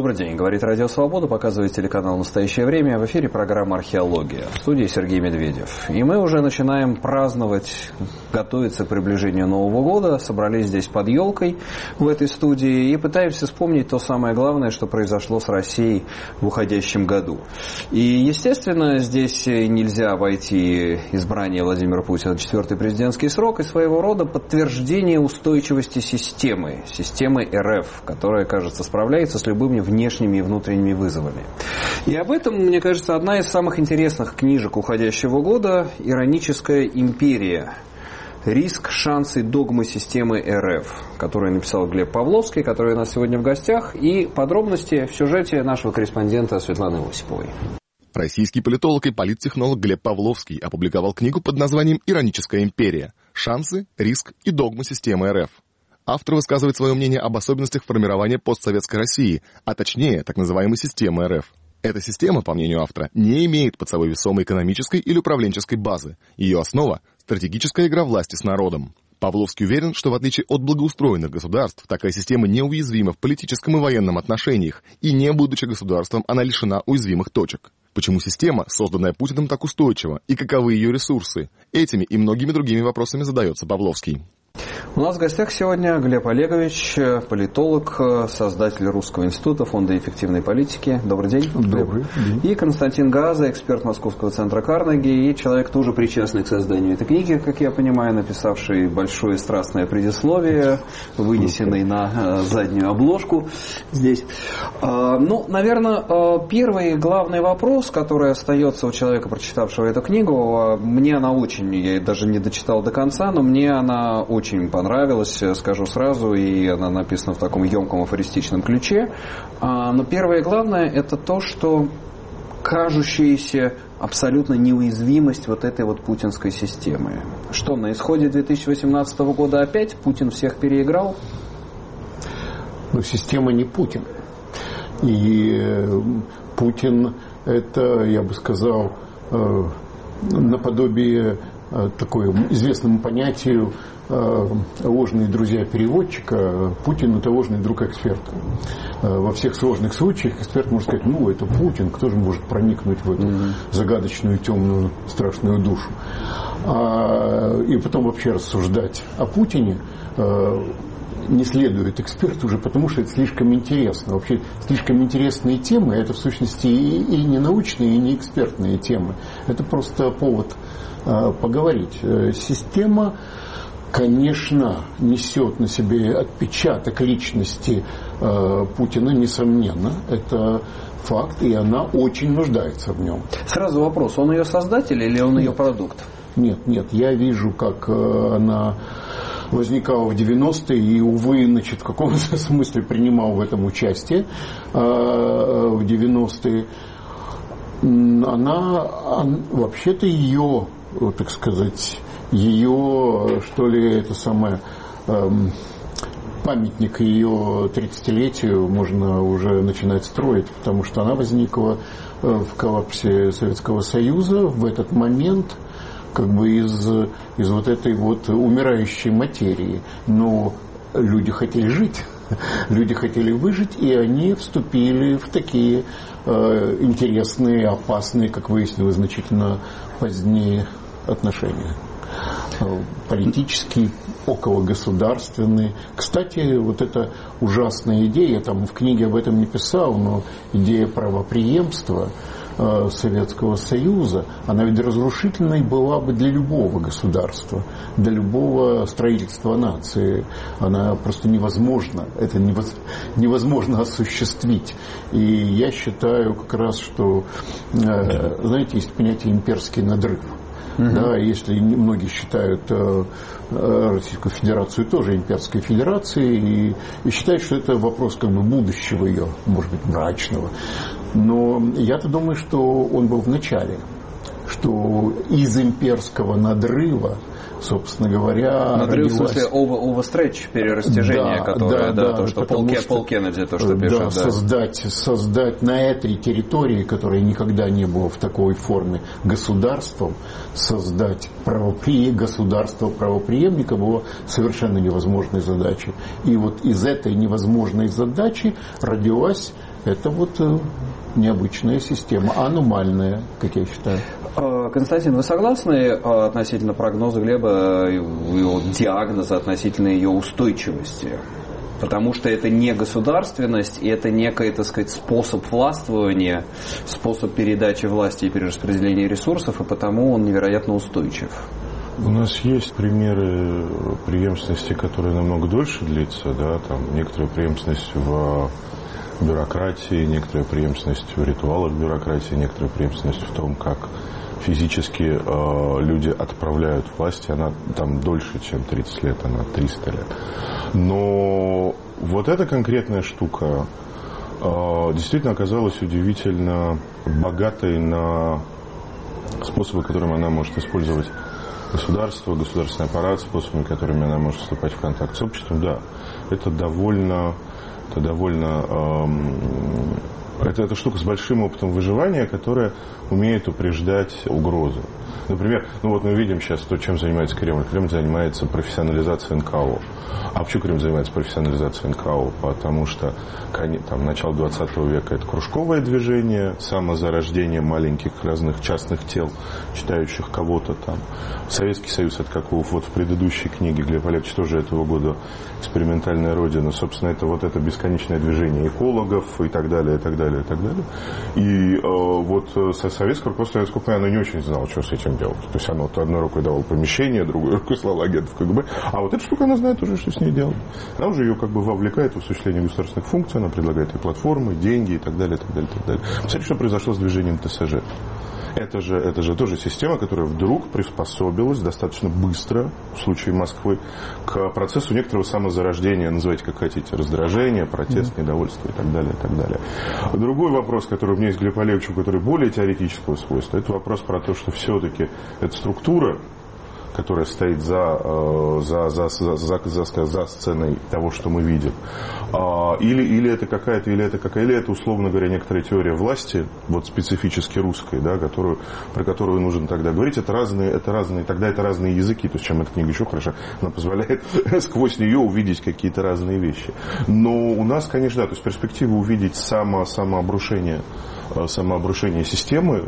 Добрый день. Говорит Радио Свобода, показывает телеканал «Настоящее время». В эфире программа «Археология». В студии Сергей Медведев. И мы уже начинаем праздновать, готовиться к приближению Нового года. Собрались здесь под елкой в этой студии и пытаемся вспомнить то самое главное, что произошло с Россией в уходящем году. И, естественно, здесь нельзя обойти избрание Владимира Путина на 4-й президентский срок и своего рода подтверждение устойчивости системы РФ, которая, кажется, справляется с любыми внешними и внутренними вызовами. И об этом, мне кажется, одна из самых интересных книжек уходящего года «Ироническая империя. Риск, шансы, догмы системы РФ», которую написал Глеб Павловский, который у нас сегодня в гостях, и подробности в сюжете нашего корреспондента Светланы Осиповой. Российский политолог и политтехнолог Глеб Павловский опубликовал книгу под названием «Ироническая империя. Шансы, риск и догмы системы РФ». Автор высказывает свое мнение об особенностях формирования постсоветской России, а точнее, так называемой системы РФ. Эта система, по мнению автора, не имеет под собой весомой экономической или управленческой базы. Ее основа – стратегическая игра власти с народом. Павловский уверен, что в отличие от благоустроенных государств, такая система неуязвима в политическом и военном отношениях, и не будучи государством, она лишена уязвимых точек. Почему система, созданная Путиным, так устойчива, и каковы ее ресурсы? Этими и многими другими вопросами задается Павловский. У нас в гостях сегодня Глеб Олегович, политолог, создатель Русского института, Фонда эффективной политики. Добрый день. Добрый день. И Константин Газа, эксперт Московского центра Карнеги, и человек, тоже причастный к созданию этой книги, как я понимаю, написавший большое страстное предисловие, вынесенный на заднюю обложку здесь. Наверное, первый главный вопрос, который остается у человека, прочитавшего эту книгу, мне она очень, я даже не дочитал до конца, но мне она очень понравилась, скажу сразу, и она написана в таком емком афористичном ключе. Но первое и главное – это то, что кажущаяся абсолютно неуязвимость вот этой вот путинской системы. Что, на исходе 2018 года опять Путин всех переиграл? Но система не Путин. И Путин – это, я бы сказал, наподобие такой известному понятию ложные друзья переводчика. Путин – это ложный друг эксперта. Во всех сложных случаях эксперт может сказать: это Путин, кто же может проникнуть в эту загадочную, темную, страшную душу. И потом вообще рассуждать о Путине не следует эксперту уже, потому что это слишком интересно. Вообще слишком интересные темы – это в сущности и не научные, и не экспертные темы. Это просто повод поговорить. Система, конечно, несет на себе отпечаток личности Путина, несомненно. Это факт, и она очень нуждается в нем. Сразу вопрос: он ее создатель или он ее продукт? Нет, я вижу, как она возникала в 90-е и, увы, в каком-то смысле принимал в этом участие в 90-е. Она вообще-то ее, так сказать, ее, что ли, это самое, памятник ее 30-летию можно уже начинать строить, потому что она возникла в коллапсе Советского Союза в этот момент, как бы из вот этой вот умирающей материи. Но люди хотели жить, люди хотели выжить, и они вступили в такие интересные, опасные, как выяснилось, значительно позднее отношения. Политические, окологосударственные. Кстати, вот эта ужасная идея, я там в книге об этом не писал, но идея правопреемства Советского Союза, она ведь разрушительной была бы для любого государства, для любого строительства нации. Она просто невозможна, это невозможно осуществить. И я считаю как раз, что, знаете, есть понятие имперский надрыв. Да, если многие считают Российскую Федерацию тоже имперской федерацией и считают, что это вопрос как бы будущего ее, может быть, мрачного. Но я-то думаю, что он был в начале, что из имперского надрыва, собственно говоря, надрыв, в смысле, overstretch, перерастяжение, которое, то, что Пол Кеннеди, то, что пишет. Создать на этой территории, которая никогда не была в такой форме государством, создать государство правопреемника было совершенно невозможной задачей. И вот из этой невозможной задачи родилась это вот необычная система, аномальная, как я считаю. Константин, вы согласны относительно прогноза Глеба, его диагноза относительно ее устойчивости? Потому что это не государственность, и это некий, так сказать, способ властвования, способ передачи власти и перераспределения ресурсов, и потому он невероятно устойчив. У нас есть примеры преемственности, которые намного дольше длится, да, там некоторая преемственность в бюрократии, некоторая преемственность в ритуалах бюрократии, некоторая преемственность в том, как физически люди отправляют власть, она там дольше, чем 30 лет, она 300 лет. Но вот эта конкретная штука действительно оказалась удивительно богатой на способы, которыми она может использовать государство, государственный аппарат, способами, которыми она может вступать в контакт с обществом. Да, это довольно это штука с большим опытом выживания, которая умеет упреждать угрозы. Например, мы видим сейчас то, чем занимается Кремль. Кремль занимается профессионализацией НКО. А почему Кремль занимается профессионализацией НКО? Потому что начало 20 века это кружковое движение, самозарождение маленьких разных частных тел, читающих кого-то там. Советский Союз, это как в предыдущей книге Глеба Олеговича тоже этого года «Экспериментальная Родина». Собственно, это бесконечное движение экологов и так далее, и так далее, и так далее. И советское руководство оно не очень знало, что с этим делать. То есть оно одной рукой давало помещение, другой рукой слало агентов КГБ. А вот эта штука, она знает уже, что с ней делать. Она уже ее вовлекает в осуществление государственных функций, она предлагает ей платформы, деньги и так далее, и так далее, и так далее. Посмотрите, что произошло с движением ТСЖ. Это же тоже система, которая вдруг приспособилась достаточно быстро, в случае Москвы, к процессу некоторого самозарождения, называйте как хотите, раздражения, протест, недовольство и так далее, и так далее. Другой вопрос, который у меня есть к Глебу Олеговичу, который более теоретического свойства, это вопрос про то, что все-таки эта структура, которая стоит за сценой того, что мы видим. Или это, условно говоря, некоторая теория власти, специфически русской, да, про которую нужно тогда говорить. Это разные языки. То есть, чем эта книга еще хороша, она позволяет сквозь нее увидеть какие-то разные вещи. Но у нас, конечно, то есть перспектива увидеть самообрушение системы,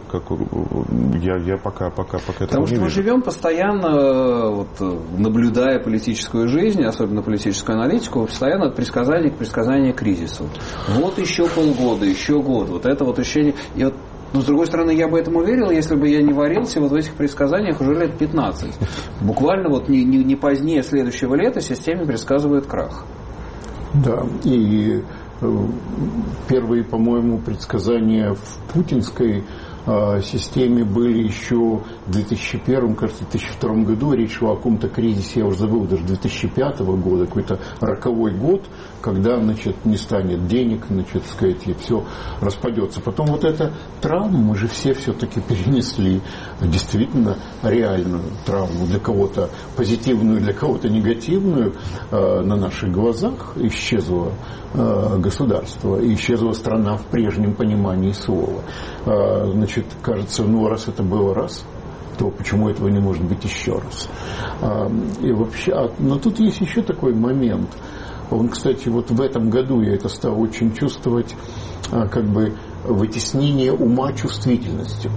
я пока этого не вижу. Потому что мы живем постоянно, наблюдая политическую жизнь, особенно политическую аналитику, постоянно от предсказания к предсказанию кризису. Вот еще полгода, еще год. Вот это ощущение. И но, с другой стороны, я бы этому верил, если бы я не варился в этих предсказаниях уже лет 15. Буквально не позднее следующего лета системе предсказывает крах. Да, и первые, по-моему, предсказания в путинской системе были еще в 2001, кажется, 2002 году. Речь шла о каком-то кризисе, я уже забыл, даже 2005 года, какой-то роковой год, когда, не станет денег, и все распадется. Потом эта травма, мы же все-таки перенесли действительно реальную травму, для кого-то позитивную, для кого-то негативную. На наших глазах исчезло государство, исчезла страна в прежнем понимании слова. Кажется, раз это было раз, то почему этого не может быть еще раз? И вообще, но тут есть еще такой момент. Он, кстати, в этом году я это стал очень чувствовать, вытеснение ума чувствительностью.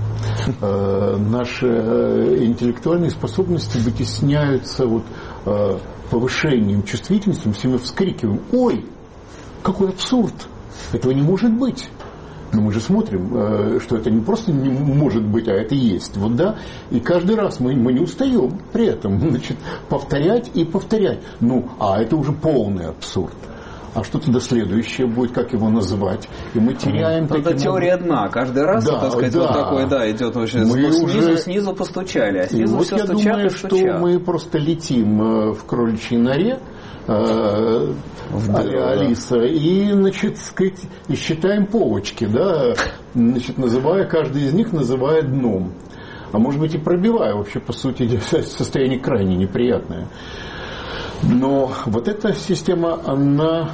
Наши интеллектуальные способности вытесняются повышением чувствительности. Все мы вскрикиваем: ой, какой абсурд! Этого не может быть! Но мы же смотрим, что это не просто не может быть, а это есть. И каждый раз мы не устаем при этом, повторять и повторять. Это уже полный абсурд. А что тогда следующее будет, как его называть? И мы теряем... Это теория дна. Каждый раз, идет снизу постучали, а снизу все стучат и стучат. Я думаю, что мы просто летим в кроличьей норе, Алиса, и, и считаем полочки, каждый из них называя дном. А может быть и пробивая, вообще, по сути, состояние крайне неприятное. Но эта система, она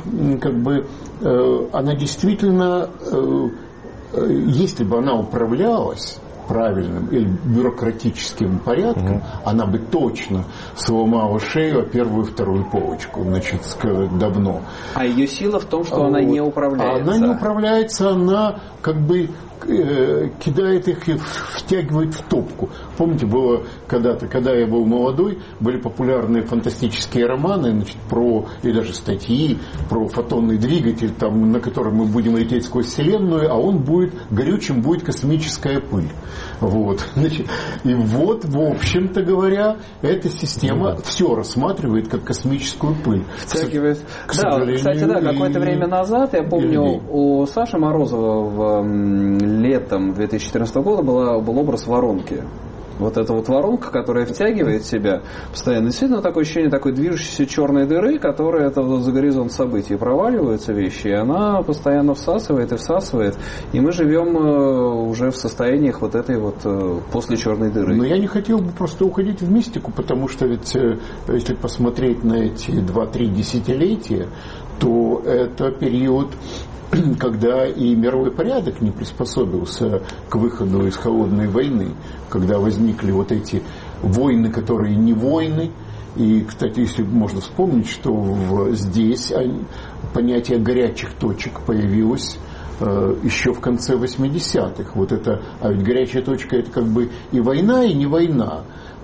действительно, если бы она управлялась, правильным или бюрократическим порядком, она бы точно сломала шею, а первую и вторую полочку, значит, давно. А ее сила в том, что она не управляется. Она не управляется, она как бы кидает их и втягивает в топку. Помните, было когда-то, когда я был молодой, были популярные фантастические романы, значит, и даже статьи про фотонный двигатель, там, на котором мы будем лететь сквозь Вселенную, а он будет, горючим будет космическая пыль. Вот. Значит, и вот, в общем-то говоря, эта система все рассматривает как космическую пыль. Втягивает. Да, кстати, да, какое-то время назад, я помню, у Саши Морозова летом 2014 года был образ воронки. Вот эта вот воронка, которая втягивает в себя постоянно. Действительно, такое ощущение такой движущейся черной дыры, которая за горизонт событий проваливаются вещи, и она постоянно всасывает и всасывает. И мы живем уже в состояниях вот этой вот после черной дыры. Но я не хотел бы просто уходить в мистику, потому что ведь если посмотреть на эти 2-3 десятилетия, то это период, когда и мировой порядок не приспособился к выходу из холодной войны, когда возникли вот эти войны, которые не войны. И, кстати, если можно вспомнить, что здесь понятие горячих точек появилось еще в конце 80-х. Вот это, а ведь горячая точка — это как бы и война, и не война,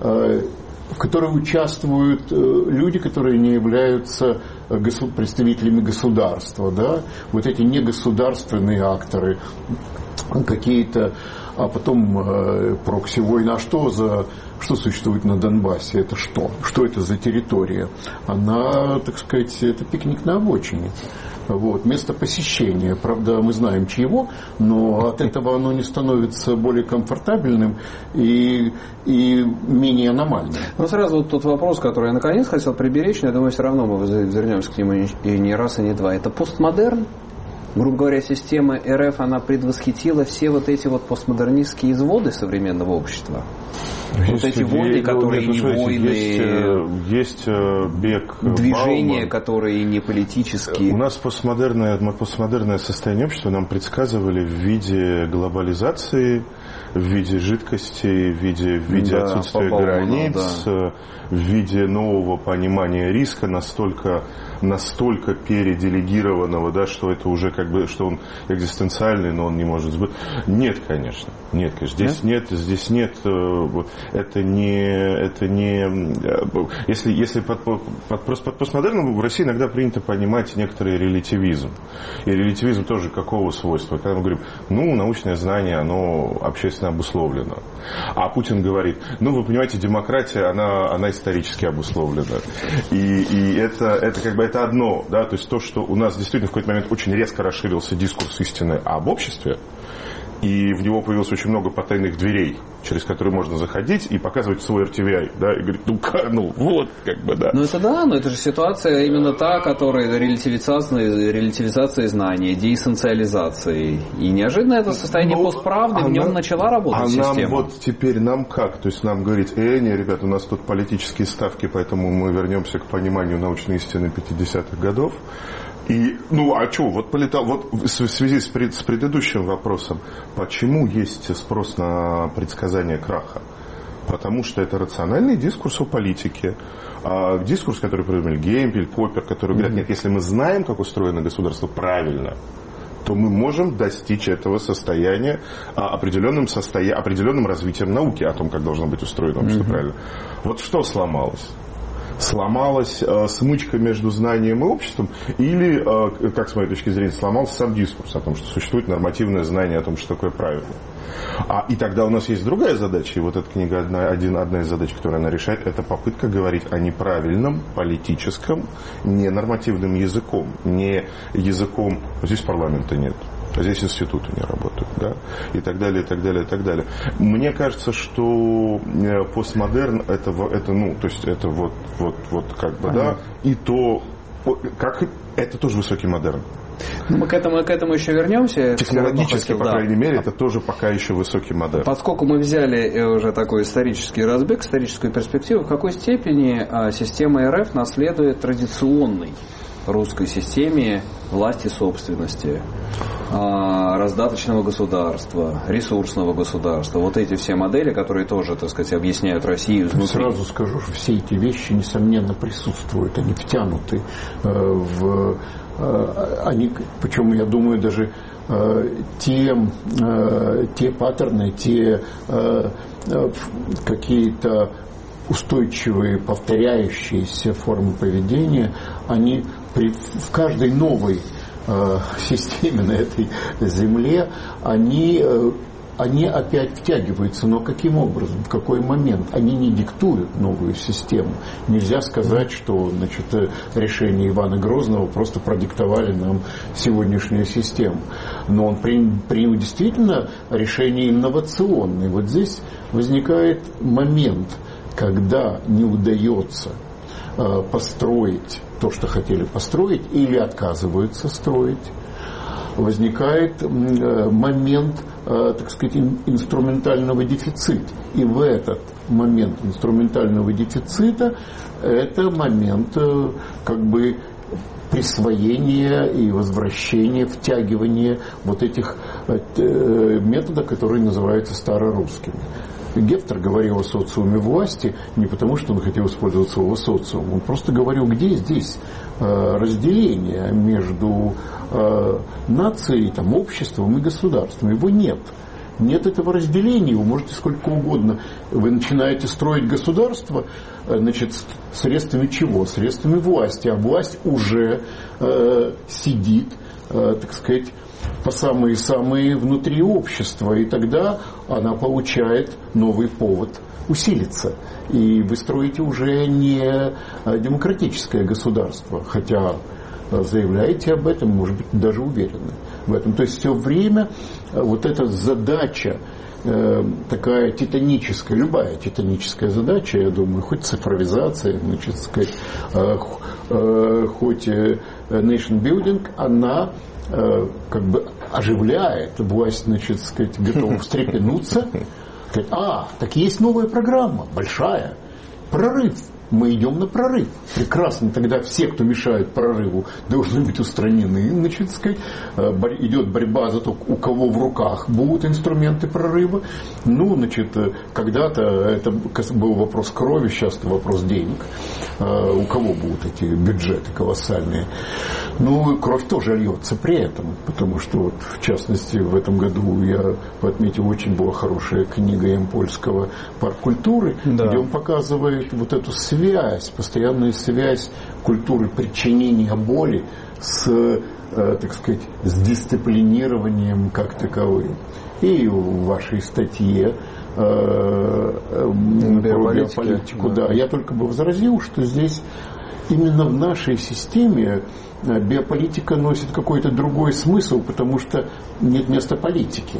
в которой участвуют люди, которые не являются представителями государства, да? Вот эти негосударственные акторы какие-то, а потом прокси-войны. А что существует на Донбассе? Это что? Что это за территория? Она, так сказать, это пикник на обочине. Вот, место посещения. Правда, мы знаем чьего, но от этого оно не становится более комфортабельным и менее аномальным. Ну, сразу вот тот вопрос, который я наконец хотел приберечь, но я думаю, все равно мы вернемся к нему и не раз, и не два. Это постмодерн? Грубо говоря, система РФ, она предвосхитила все вот эти вот постмодернистские изводы современного общества. Вот эти войны, которые не войны, есть бег движения, Бауман, которые не политические. У нас постмодерное состояние общества нам предсказывали в виде глобализации, в виде жидкости, в виде отсутствия границ, в виде нового понимания риска, настолько переделегированного, да, что это уже как бы, что он экзистенциальный, но он не может сбыть. Нет, конечно. Здесь нет. Это не. Если под постмодерном в России иногда принято понимать некоторый релятивизм. И релятивизм тоже какого свойства? Когда мы говорим, научное знание, оно общественно обусловлено. А Путин говорит, вы понимаете, демократия, она исторически обусловлена. И это как бы это одно, да, то есть то, что у нас действительно в какой-то момент очень резко расширился дискурс истины об обществе, и в него появилось очень много потайных дверей, через которые можно заходить и показывать свой RTVI, да, и говорить, вот, как бы, да. Но это же ситуация именно та, которая релятивизация знаний, деэссенциализации. И неожиданно это состояние постправды, в нем начала работать система. Вот теперь нам как? То есть нам говорить, не, ребята, у нас тут политические ставки, поэтому мы вернемся к пониманию научной истины 50-х годов. И, вот в связи с предыдущим вопросом, почему есть спрос на предсказание краха? Потому что это рациональный дискурс о политике, дискурс, который придумали Гемпель, Поппер, которые говорят, нет, если мы знаем, как устроено государство правильно, то мы можем достичь этого состояния определенным развитием науки о том, как должно быть устроено общество правильно. Вот что сломалось? Сломалась смычка между знанием и обществом, или, как с моей точки зрения, сломался сам дискурс о том, что существует нормативное знание о том, что такое правильно. И тогда у нас есть другая задача, и вот эта книга одна из задач, которую она решает, это попытка говорить о неправильном политическом, ненормативным языком, не языком, здесь парламента нет. Здесь институты не работают, да, и так далее, и так далее, и так далее. Мне кажется, что постмодерн это как бы, да, и то, как это тоже высокий модерн. Мы к этому еще вернемся. Технологически, по крайней мере, это тоже пока еще высокий модерн. Поскольку мы взяли уже такой исторический разбег, историческую перспективу, в какой степени система РФ наследует традиционной русской системе власти собственности, раздаточного государства, ресурсного государства. Вот эти все модели, которые тоже, так сказать, объясняют Россию изнутри. Сразу скажу, что все эти вещи, несомненно, присутствуют. Они втянуты они, причем, я думаю, даже те паттерны, те какие-то устойчивые, повторяющиеся формы поведения, они в каждой новой системе на этой земле, они опять втягиваются. Но каким образом, в какой момент? Они не диктуют новую систему. Нельзя сказать, что, значит, решение Ивана Грозного просто продиктовали нам сегодняшнюю систему. Но он принял действительно решение инновационное. Вот здесь возникает момент, когда не удается построить то, что хотели построить, или отказываются строить. Возникает момент, так сказать, инструментального дефицита. И в этот момент инструментального дефицита это момент как бы присвоения и возвращения, втягивания вот этих методов, которые называются старорусскими. Гефтер говорил о социуме власти не потому, что он хотел использовать слово социум. Он просто говорил, где здесь разделение между нацией, там, обществом и государством. Его нет. Нет этого разделения. Вы можете сколько угодно. Вы начинаете строить государство, значит, средствами чего? Средствами власти. А власть уже сидит, так сказать, по самые-самые внутри общества. И тогда она получает новый повод усилиться. И вы строите уже не демократическое государство, хотя заявляете об этом, может быть, даже уверены в этом. То есть все время вот эта задача такая титаническая, любая титаническая задача, я думаю, хоть цифровизация, значит, сказать, хоть nation building, она как бы оживляет, власть, значит, сказать, готова встрепенуться. Так есть новая программа, большая, прорыв. Мы идем на прорыв. Прекрасно. Тогда все, кто мешает прорыву, должны быть устранены. Значит, сказать, идет борьба за то, у кого в руках будут инструменты прорыва. Ну, значит, когда-то это был вопрос крови, сейчас это вопрос денег. У кого будут эти бюджеты колоссальные? Ну, кровь тоже льется при этом. Потому что, вот, в частности, в этом году я отметил, очень была хорошая книга Ямпольского «Парк культуры», да, где он показывает вот эту связь, постоянную связь культуры причинения боли с, так сказать, с дисциплинированием как таковым. И в вашей статье про биополитику, да, я только бы возразил, что здесь именно в нашей системе биополитика носит какой-то другой смысл, потому что нет места политики.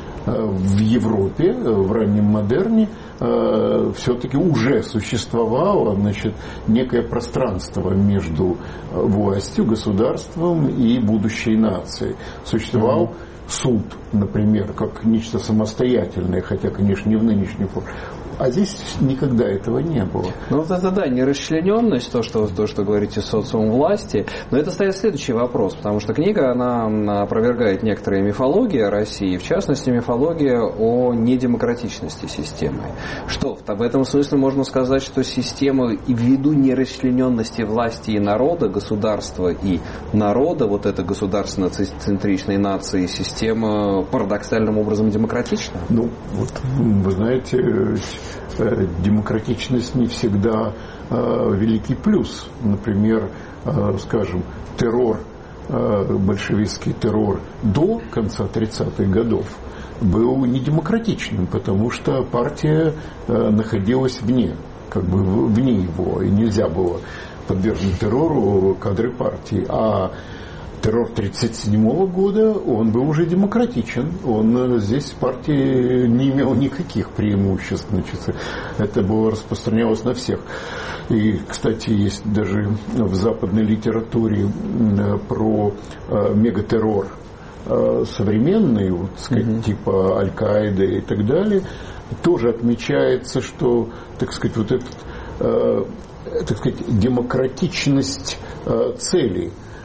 В Европе, в раннем модерне, все-таки уже существовало, значит, некое пространство между властью, государством и будущей нацией. Существовал суд, например, как нечто самостоятельное, хотя, конечно, не в нынешней форме. А здесь никогда этого не было. Ну, вот это, да, нерасчлененность, то, что говорите, социум власти. Но это ставит следующий вопрос, потому что книга, она опровергает некоторые мифологии о России, в частности, мифология о недемократичности системы. Что, в этом смысле можно сказать, что система, и ввиду нерасчлененности власти и народа, государства и народа, вот эта государственно-центричной нации, система парадоксальным образом демократична? Ну, вот, вы знаете, демократичность не всегда великий плюс. Например, скажем, террор, большевистский террор до конца 30-х годов был недемократичным, потому что партия находилась вне, как бы вне его, и нельзя было подвергнуть террору кадры партии. А террор 1937 года, он был уже демократичен. Он здесь в партии не имел никаких преимуществ. Значит, это было распространялось на всех. И, кстати, есть даже в западной литературе про мегатеррор современный, вот, сказать, типа Аль-Каиды и так далее, тоже отмечается, что, так сказать, вот этот, так сказать, демократичность целей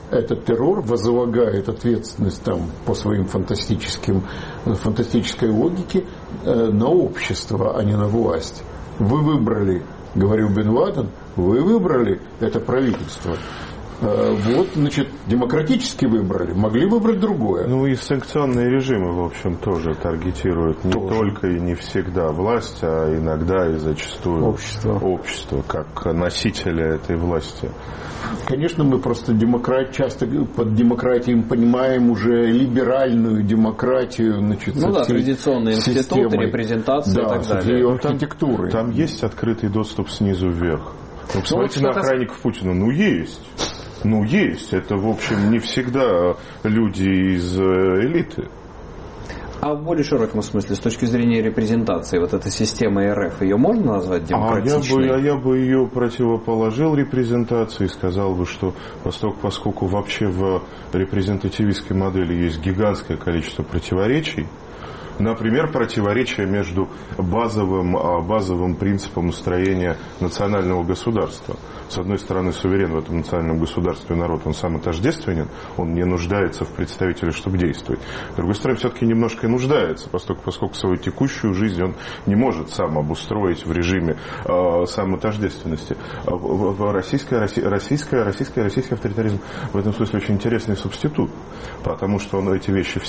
этот террор возлагает ответственность там, по своим фантастической логике на общество, а не на власть. Вы выбрали, говорил Бен Ладен, вы выбрали это правительство. Вот, значит, демократически выбрали, могли выбрать другое. Ну и санкционные режимы, в общем, тоже таргетируют не только и не всегда власть, а иногда и зачастую общество как носителя этой власти. Конечно, мы просто часто под демократией понимаем уже либеральную демократию, значит, традиционные институты, репрезентации и так далее. Ее архитектуры. Там есть открытый доступ снизу вверх. Ну, посмотрите на охранников Путина. Есть. Это, в общем, не всегда люди из элиты. А в более широком смысле, с точки зрения репрезентации, вот эта система РФ, ее можно назвать демократичной? Я бы ее противоположил репрезентации и сказал бы, что поскольку вообще в репрезентативистской модели есть гигантское количество противоречий, например, противоречие между базовым принципом устроения национального государства. С одной стороны, суверен в этом национальном государстве народ, он сам отождественен, он не нуждается в представителе, чтобы действовать. С другой стороны, все-таки немножко и нуждается, поскольку свою текущую жизнь он не может сам обустроить в режиме самоотождественности. Российский авторитаризм в этом смысле очень интересный субститут, потому что он эти вещи в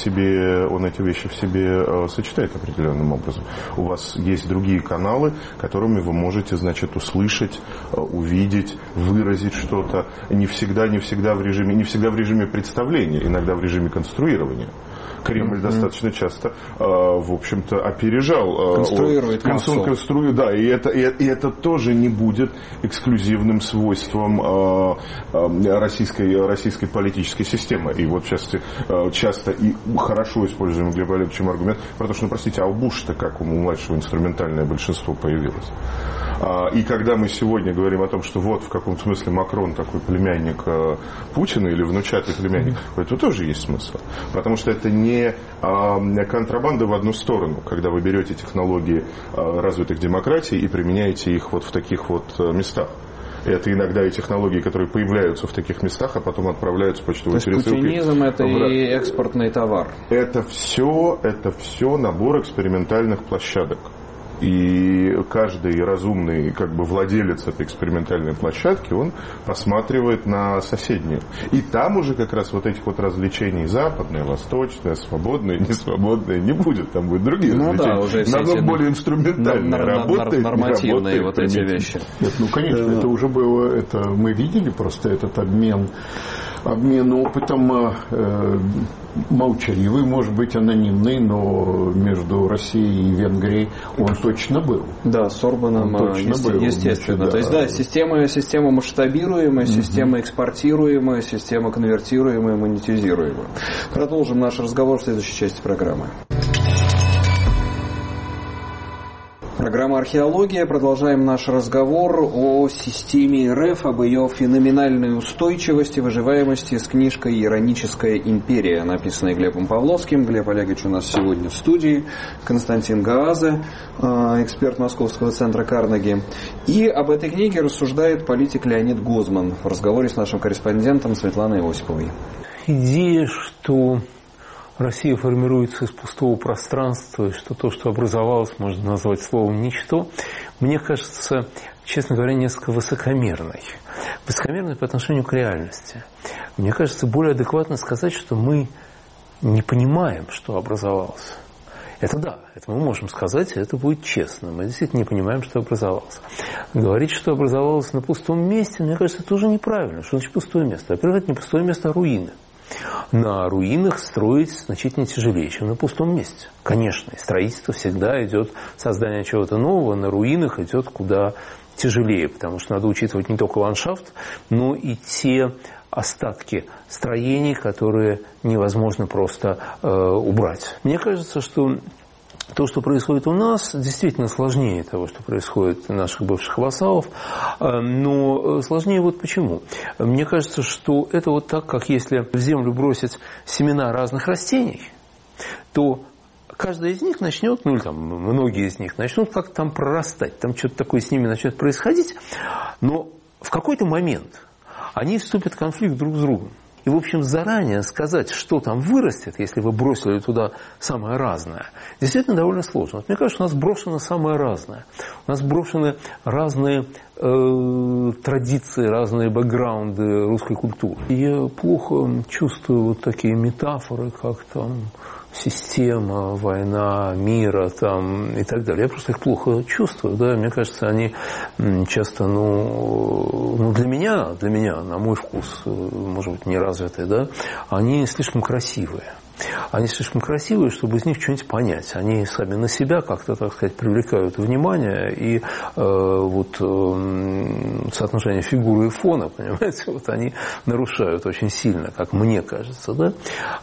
себе сочетает определенным образом. У вас есть другие каналы, которыми вы можете, значит, услышать, увидеть, выразить что-то. Не всегда в режиме представления, иногда в режиме конструирования. Кремль достаточно часто, в общем-то, опережал. Конструирует массу. И это тоже не будет эксклюзивным свойством российской политической системы. И вот часто и хорошо используемый Глебом Олеговичем аргумент про то, что, простите, а у Буша-то как у младшего инструментальное большинство появилось. И когда мы сегодня говорим о том, что вот в каком-то смысле Макрон такой племянник Путина или внучатый племянник, это тоже есть смысл. Потому что это не контрабанда в одну сторону, когда вы берете технологии развитых демократий и применяете их вот в таких вот местах. Это иногда и технологии, которые появляются в таких местах, а потом отправляются в почтовые пересылки. Путинизм – это и экспортный товар. Это все набор экспериментальных площадок. И каждый разумный владелец этой экспериментальной площадки, он посматривает на соседнюю. И там уже как раз вот этих вот развлечений западное, восточное, свободное, несвободное не будет. Там будут другие развлечения. Да, уже намного более инструментальные. Нормативные вот эти вещи. Нет, конечно, это уже было, мы видели просто этот обмен опытом, молчаливый, может быть, анонимный, но между Россией и Венгрией он точно был. Да, с Орбаном, естественно. То есть, система масштабируемая, система экспортируемая, система конвертируемая, монетизируемая. Продолжим наш разговор в следующей части программы. Программа «Археология». Продолжаем наш разговор о системе РФ, об ее феноменальной устойчивости, выживаемости с книжкой «Ироническая империя», написанной Глебом Павловским. Глеб Олегович у нас сегодня в студии. Константин Гаазе, эксперт Московского центра Карнеги. И об этой книге рассуждает политик Леонид Гозман в разговоре с нашим корреспондентом Светланой Осиповой. Идея, что Россия формируется из пустого пространства, и что то, что образовалось, можно назвать словом «ничто», мне кажется, честно говоря, несколько высокомерной. Высокомерной по отношению к реальности. Мне кажется, более адекватно сказать, что мы не понимаем, что образовалось. Это да, это мы можем сказать, и это будет честно. Мы действительно не понимаем, что образовалось. Говорить, что образовалось на пустом месте, мне кажется, это уже неправильно. Что значит пустое место? Во-первых, это не пустое место, а руины. На руинах строить значительно тяжелее, чем на пустом месте. Конечно, и строительство всегда идет, создание чего-то нового, на руинах идет куда тяжелее, потому что надо учитывать не только ландшафт, но и те остатки строений, которые невозможно просто убрать. Мне кажется, что то, что происходит у нас, действительно сложнее того, что происходит у наших бывших вассалов, но сложнее вот почему. Мне кажется, что это вот так, как если в землю бросить семена разных растений, то каждая из них начнет, ну или там многие из них начнут как-то там прорастать, там что-то такое с ними начнет происходить, но в какой-то момент они вступят в конфликт друг с другом. И, в общем, заранее сказать, что там вырастет, если вы бросили туда самое разное, действительно довольно сложно. Вот мне кажется, у нас брошено самое разное. У нас брошены разные традиции, разные бэкграунды русской культуры. И я плохо чувствую вот такие метафоры, как там система, война, мира там, и так далее. Я просто их плохо чувствую. Да? Мне кажется, они часто, для меня, на мой вкус, может быть, неразвитые, да, они слишком красивые. Они слишком красивые, чтобы из них что-нибудь понять. Они сами на себя как-то, так сказать, привлекают внимание. И соотношение фигуры и фона, понимаете, вот они нарушают очень сильно, как мне кажется. Да?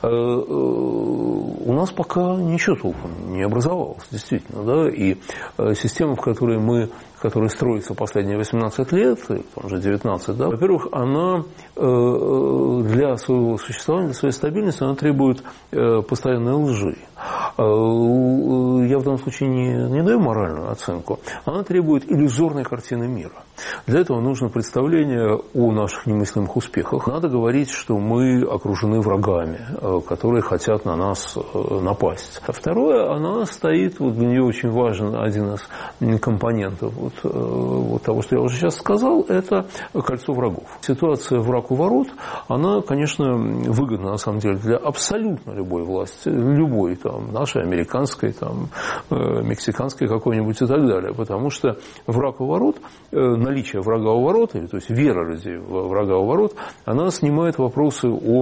У нас пока ничего толком не образовалось, действительно. Да? И система, которая строится последние 18 лет, там уже 19, да, во-первых, она для своего существования, для своей стабильности, она требует постоянной лжи. Я в данном случае не даю моральную оценку. Она требует иллюзорной картины мира. Для этого нужно представление о наших немыслимых успехах. Надо говорить, что мы окружены врагами, которые хотят на нас напасть. А второе, она стоит, вот для нее очень важен один из компонентов вот того, что я уже сейчас сказал, это кольцо врагов. Ситуация враг у ворот, она, конечно, выгодна на самом деле для абсолютно любой власти, любой там, нашей, американской, там, мексиканской какой-нибудь и так далее. Потому что враг у ворот, наличие врага у ворот, или, то есть вера людей в врага у ворот, она снимает вопросы о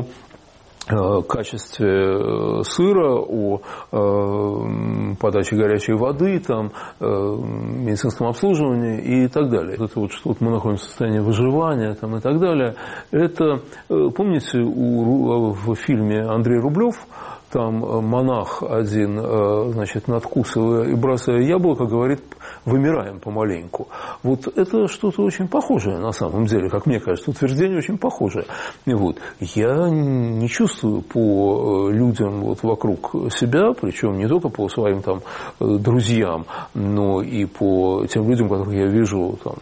качестве сыра, о подаче горячей воды, там, медицинском обслуживании и так далее. Это вот, что вот мы находимся в состоянии выживания там, и так далее. Это, помните, в фильме Андрей Рублев, там монах один, значит, надкусывая и бросая яблоко, говорит: вымираем помаленьку. Вот это что-то очень похожее на самом деле, как мне кажется, утверждение очень похожее. Вот. Я не чувствую по людям вот вокруг себя, причем не только по своим там друзьям, но и по тем людям, которых я вижу там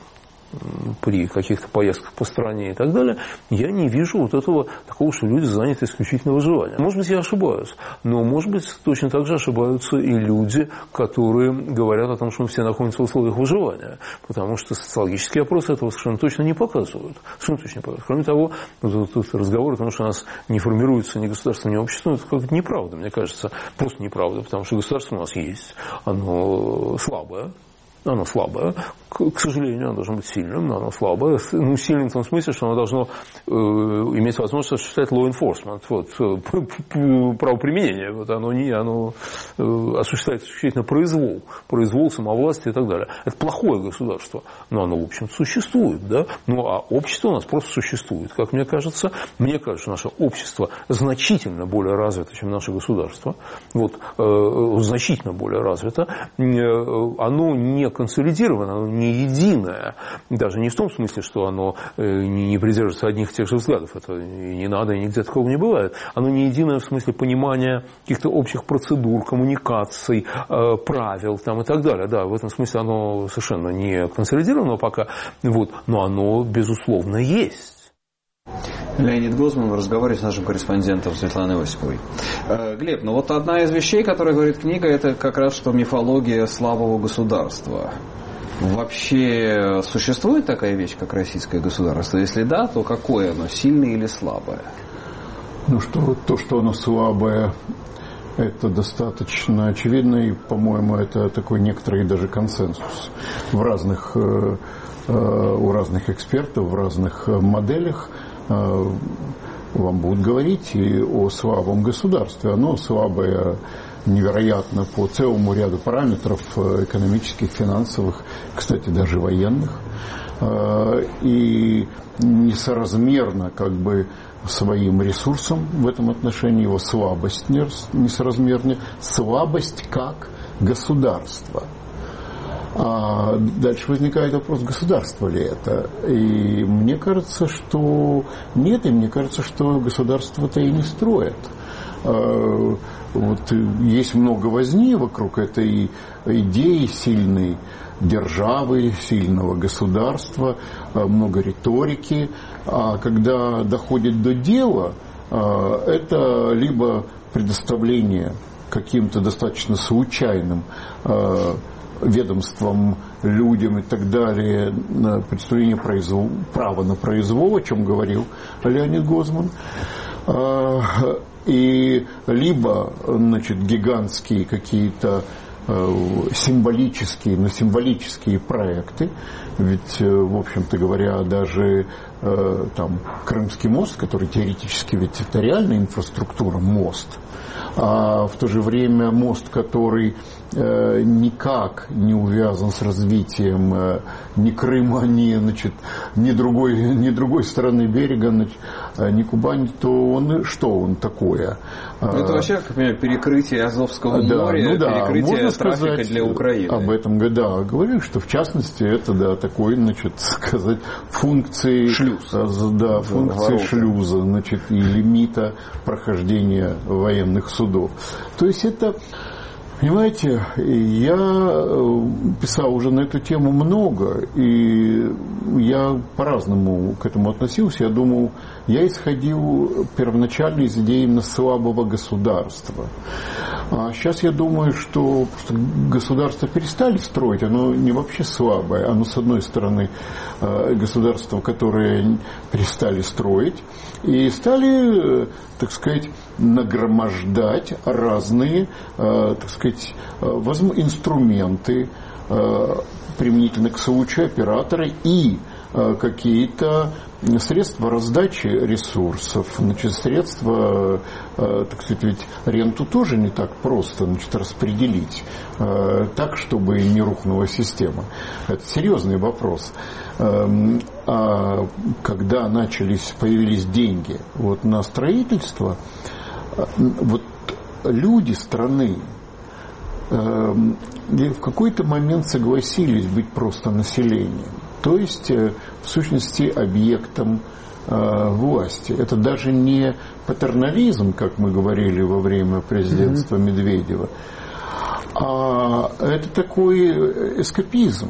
при каких-то поездках по стране и так далее, я не вижу вот этого такого, что люди заняты исключительно выживанием. Может быть, я ошибаюсь, но, может быть, точно так же ошибаются и люди, которые говорят о том, что мы все находимся в условиях выживания, потому что социологические опросы этого совершенно точно не показывают. Совершенно точно не показывают. Кроме того, тут разговор о том, что у нас не формируется ни государство, ни общество, это как-то неправда, мне кажется, просто неправда, потому что государство у нас есть, оно слабое. Оно слабое. К сожалению, оно должно быть сильным, но оно слабое. Ну, сильным в том смысле, что оно должно иметь возможность осуществлять law enforcement, вот, правоприменение. Вот, оно осуществляет исключительно произвол, самовластие и так далее. Это плохое государство, но оно, в общем, существует. Да? Ну, а общество у нас просто существует. Как мне кажется, наше общество значительно более развито, чем наше государство. Вот, значительно более развито. Оно не консолидировано, оно не единое. Даже не в том смысле, что оно не придерживается одних и тех же взглядов. Это и не надо, и нигде такого не бывает. Оно не единое в смысле понимания каких-то общих процедур, коммуникаций, правил там, и так далее. Да, в этом смысле оно совершенно не консолидировано пока, вот, но оно, безусловно, есть. Леонид Гозман в разговоре с нашим корреспондентом Светланой Осиповой. Глеб, ну вот одна из вещей, которую говорит книга, это как раз что мифология слабого государства. Вообще существует такая вещь, как российское государство? Если да, то какое оно, сильное или слабое? Ну, что оно слабое, это достаточно очевидно, и, по-моему, это такой некоторый даже консенсус у разных экспертов, в разных моделях. Вам будут говорить и о слабом государстве. Оно слабое невероятно по целому ряду параметров экономических, финансовых, кстати, даже военных. И несоразмерно как бы своим ресурсам в этом отношении, его слабость несоразмерна. Слабость как государство. А дальше возникает вопрос, государство ли это. И мне кажется, что нет, и мне кажется, что государство-то и не строят. Вот есть много возни вокруг этой идеи сильной державы, сильного государства, много риторики. А когда доходит до дела, это либо предоставление каким-то достаточно случайным ведомствам, людям и так далее, представление права на произвол, о чем говорил Леонид Гозман, и либо, гигантские какие-то символические проекты, ведь, в общем-то говоря, даже там Крымский мост, который теоретически ведь это реальная инфраструктура, мост, а в то же время мост, который никак не увязан с развитием ни Крыма, ни другой стороны берега, ни Кубани, то он такое? Это вообще, как понимаю, перекрытие Азовского моря, перекрытие трафика для Украины. Об этом, говорили, что в частности это, такой, функции шлюза, функции шлюза, и лимита прохождения военных судов. То есть это, понимаете, я писал уже на эту тему много, и я по-разному к этому относился. Я исходил первоначально из идеи именно слабого государства. А сейчас я думаю, что государство перестали строить, оно не вообще слабое, оно, с одной стороны, государство, которое перестали строить, и стали, нагромождать разные, инструменты, применительно к случаю оператора, и какие-то средства раздачи ресурсов, средства, ведь ренту тоже не так просто, распределить так, чтобы не рухнула система. Это серьезный вопрос. А когда появились деньги на строительство, люди страны в какой-то момент согласились быть просто населением. То есть, в сущности, объектом власти. Это даже не патернализм, как мы говорили во время президентства Медведева, а это такой эскапизм,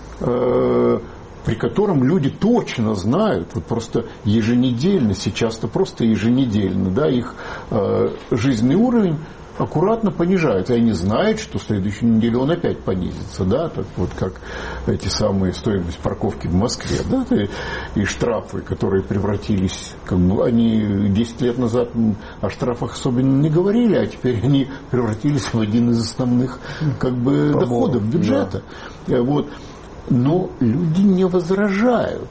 при котором люди точно знают, просто еженедельно, сейчас-то просто еженедельно, их жизненный уровень аккуратно понижается. И они знают, что в следующую неделю он опять понизится, так как эти самые стоимость парковки в Москве, и штрафы, которые превратились, они 10 лет назад о штрафах особенно не говорили, а теперь они превратились в один из основных доходов бюджета. Но люди не возражают,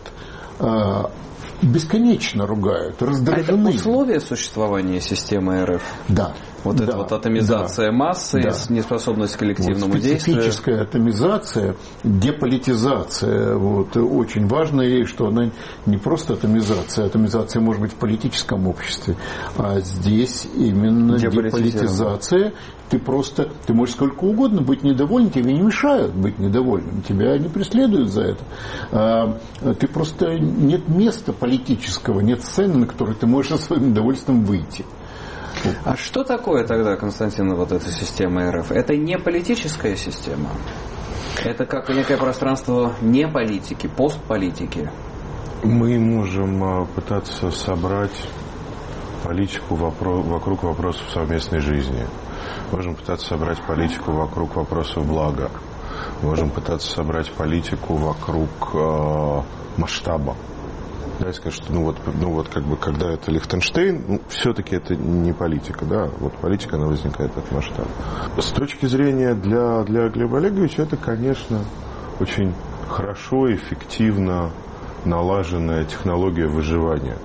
бесконечно ругают, раздражены. А это условие существования системы РФ? Да. Эта атомизация массы, неспособность к коллективному действию. Специфическая атомизация, деполитизация. Очень важно, что она не просто атомизация. Атомизация может быть в политическом обществе, а здесь именно деполитизация. Ты можешь сколько угодно быть недоволен, тебе не мешают быть недовольным, тебя не преследуют за это. Ты просто нет места политического, нет сцены, на которой ты можешь со своим недовольством выйти. А что такое тогда, Константин, эта система РФ? Это не политическая система? Это как некое пространство не политики, постполитики? Мы можем пытаться собрать политику вокруг вопросов совместной жизни. Можем пытаться собрать политику вокруг вопросов блага. Можем пытаться собрать политику вокруг масштаба. Да, сказать, что когда это Лихтенштейн, все-таки это не политика, политика, она возникает от масштаба. С точки зрения для Глеба Олеговича, это, конечно, очень хорошо, эффективно налаженная технология выживания.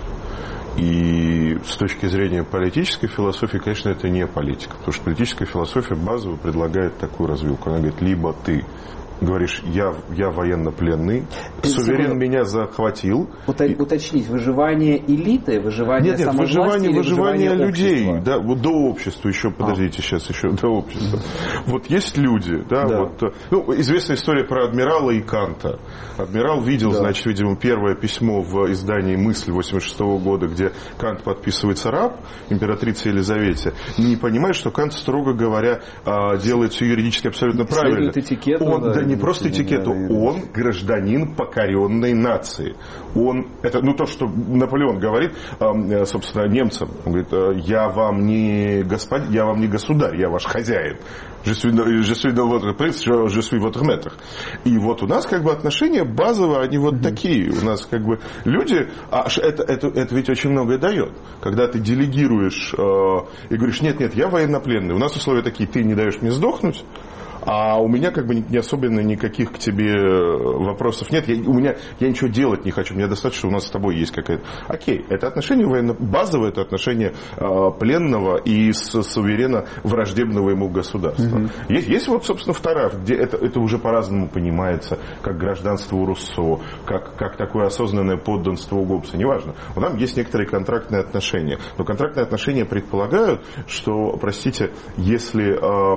И с точки зрения политической философии, конечно, это не политика, потому что политическая философия базово предлагает такую развилку. Она говорит, либо ты говоришь, я военнопленный, суверен меня захватил. Уточнить, выживание элиты, выживание самой власти или выживание людей, общества? да, вот до общества еще, подождите, сейчас еще до общества. Вот есть люди, да, Да. вот, ну, известная история про адмирала и Канта. Адмирал видел, Да. значит, видимо, первое письмо в издании «Мысль» 86 года, где Кант подписывается раб императрице Елизавете, не понимает, что Кант, строго говоря, делает все юридически абсолютно правильно. Этикету, Он, да, не просто этикету, он гражданин покоренной нации. Он, это, ну, то, что Наполеон говорит, собственно, немцам. Он говорит, я вам не господин, я вам не государь, я ваш хозяин. Je suis votre prince, je suis votre maître. И вот у нас как бы отношения базово, они вот такие. У нас как бы люди, это ведь очень многое дает. Когда ты делегируешь и говоришь, нет, я военнопленный. У нас условия такие, ты не даешь мне сдохнуть, а у меня как бы не особенно никаких к тебе вопросов нет. Я ничего делать не хочу. Мне достаточно, у нас с тобой есть какая-то... Окей, это отношение базовое, это отношение пленного и суверена враждебного ему государства. Есть вот, собственно, вторая, где это уже по-разному понимается, как гражданство у Руссо, как такое осознанное подданство у Гоббса, неважно. У нас есть некоторые контрактные отношения. Но контрактные отношения предполагают, что, простите, если...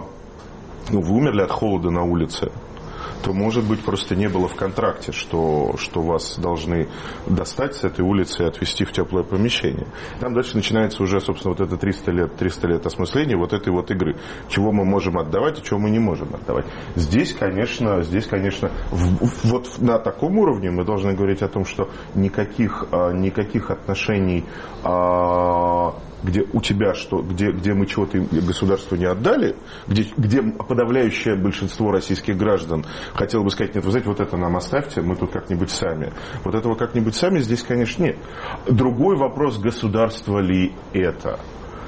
вы умерли от холода на улице, то, может быть, просто не было в контракте, что вас должны достать с этой улицы и отвезти в теплое помещение. Там дальше начинается уже, собственно, вот это 300 лет осмысления вот этой вот игры. Чего мы можем отдавать и чего мы не можем отдавать. Здесь, конечно, вот на таком уровне мы должны говорить о том, что никаких отношений... где у тебя где мы чего-то государству не отдали, где подавляющее большинство российских граждан хотело бы сказать, нет, вы знаете, вот это нам оставьте, мы тут как-нибудь сами. Вот этого как-нибудь сами здесь, конечно, нет. Другой вопрос, государство ли это?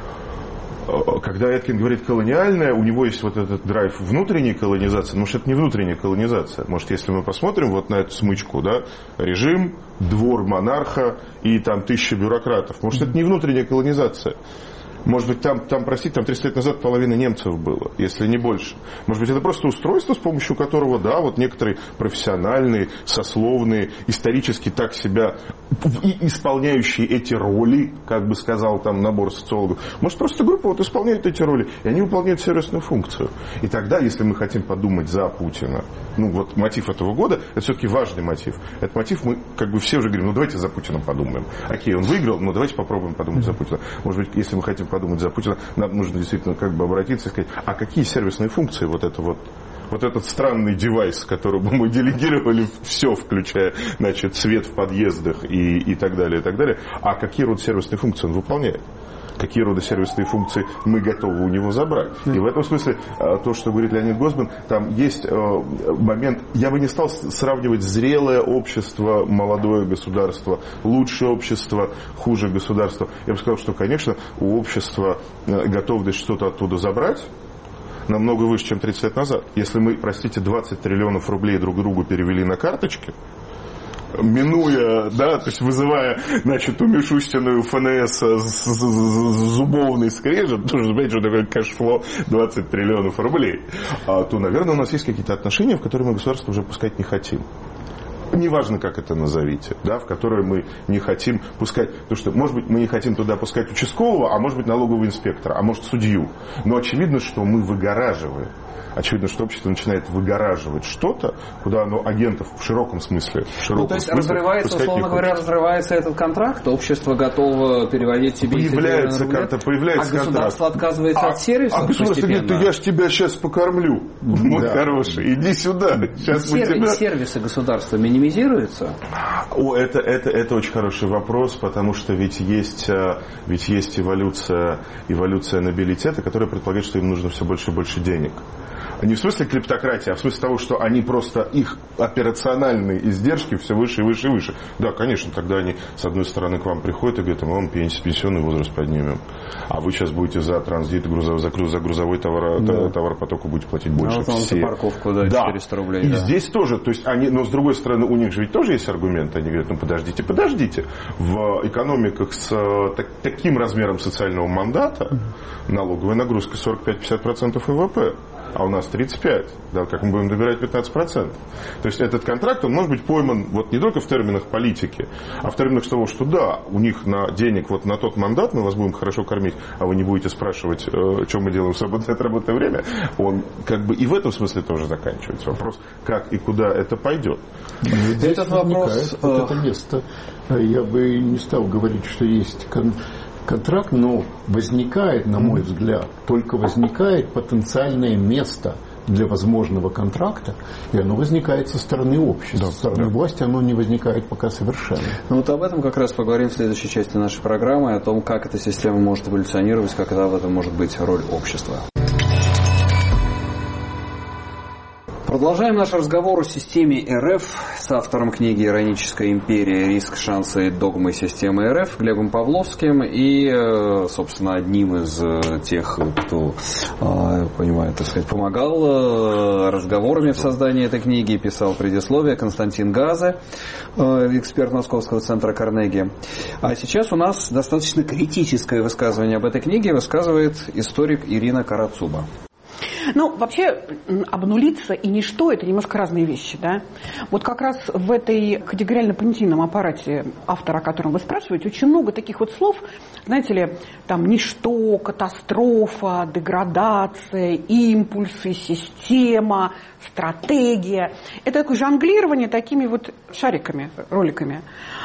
Когда Эткин говорит колониальное, у него есть вот этот драйв внутренней колонизации. Может, это не внутренняя колонизация. Может, если мы посмотрим вот на эту смычку, да, режим, двор монарха и там 1000 бюрократов. Может, это не внутренняя колонизация. Может быть, там 300 лет назад половина немцев было, если не больше. Может быть, это просто устройство, с помощью которого, да, вот некоторые профессиональные, сословные, исторически так себя исполняющие эти роли, как бы сказал там набор социологов. Может, просто группа вот исполняет эти роли, и они выполняют сервисную функцию. И тогда, если мы хотим подумать за Путина, ну вот мотив этого года, это все-таки важный мотив. Этот мотив мы как бы все уже говорим, ну давайте за Путина подумаем. Окей, он выиграл, но давайте попробуем подумать за Путина. Может быть, если мы хотим подумать за Путина, нам нужно действительно как бы обратиться и сказать, а какие сервисные функции вот этот странный девайс, которому мы делегировали все, включая, значит, свет в подъездах и так далее, а какие роды сервисные функции он выполняет? Какие роды сервисные функции мы готовы у него забрать. И в этом смысле то, что говорит Леонид Гозман, там есть момент, я бы не стал сравнивать зрелое общество, молодое государство, лучшее общество, хуже государство. Я бы сказал, что, конечно, у общества готовность что-то оттуда забрать намного выше, чем 30 лет назад. Если мы, простите, 20 триллионов рублей друг другу перевели на карточки, минуя, да, то есть вызывая, значит, у Мишустиную ФНС зубовный скрежет, нужно знать, что такое кэшфлоу 20 триллионов рублей, то, наверное, у нас есть какие-то отношения, в которые мы государство уже пускать не хотим. Неважно, как это назовите, да, в которые мы не хотим пускать, потому что, может быть, мы не хотим туда пускать участкового, а может быть, налогового инспектора, а может, судью. Но очевидно, что мы выгораживаем. Очевидно, что общество начинает выгораживать что-то, куда оно агентов в широком смысле. То есть условно говоря, разрывается этот контракт, общество готово переводить себе появляется контракт, а государство отказывается от сервиса. А государство говорит, я ж тебя сейчас покормлю, мой хороший, иди сюда. Сервисы государства минимизируются? Это очень хороший вопрос, потому что ведь есть эволюция нобилитета, которая предполагает, что им нужно все больше и больше денег. Не в смысле клептократии, а в смысле того, что они просто, их операциональные издержки все выше и выше и выше. Да, конечно, тогда они, с одной стороны, к вам приходят и говорят, мы вам пенсионный возраст поднимем. А вы сейчас будете за транзит, за грузовой товаропоток будете платить больше. За парковку, да, 400 рублей. И здесь тоже, то есть они, но с другой стороны, у них же ведь тоже есть аргументы. Они говорят, подождите. В экономиках с таким размером социального мандата налоговая нагрузка 45-50% ВВП. а у нас 35, да, как мы будем добирать 15%. То есть этот контракт, он может быть пойман вот не только в терминах политики, а в терминах того, что да, у них на денег вот на тот мандат мы вас будем хорошо кормить, а вы не будете спрашивать, что мы делаем в свободное от работы время, он как бы и в этом смысле тоже заканчивается. Вопрос, как и куда это пойдет. Этот вопрос... Вот это место, я бы не стал говорить, что есть контракт, но возникает, на мой взгляд, только возникает потенциальное место для возможного контракта, и оно возникает со стороны общества. Со стороны власти оно не возникает пока совершенно. Ну вот об этом как раз поговорим в следующей части нашей программы, о том, как эта система может эволюционировать, какова в этом может быть роль общества. Продолжаем наш разговор о системе РФ с автором книги «Ироническая империя. Риск, шансы и догмы системы РФ» Глебом Павловским и, собственно, одним из тех, кто, понимаю, так сказать, помогал разговорами в создании этой книги, писал предисловие, Константин Газе, эксперт Московского центра Карнеги. А сейчас у нас достаточно критическое высказывание об этой книге высказывает историк Ирина Карацуба. Ну, вообще, обнулиться и ничто – это немножко разные вещи, да. Вот как раз в этой категориально-понятийном аппарате автора, о котором вы спрашиваете, очень много таких вот слов, знаете ли, там ничто, катастрофа, деградация, импульсы, система, стратегия. Это такое жонглирование такими вот шариками, роликами.